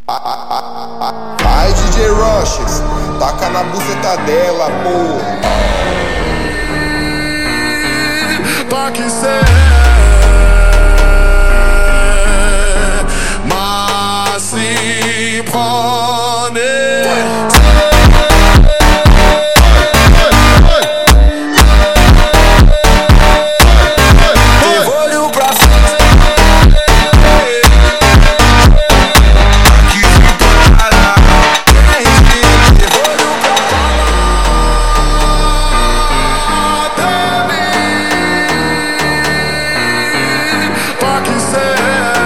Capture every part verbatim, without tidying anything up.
Vai, D J Rushes, taca na buceta dela, pô. Pas qui c'est ma si prenez evolui pra frente. Aqui fica lá, evolui pra pas qui c'est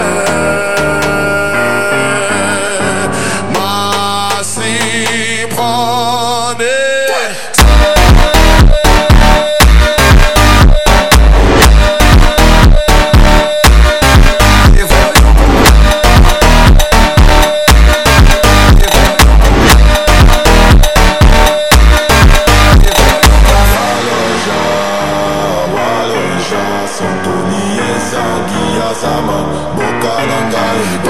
ma si prenez Santoni esa guia sama boca na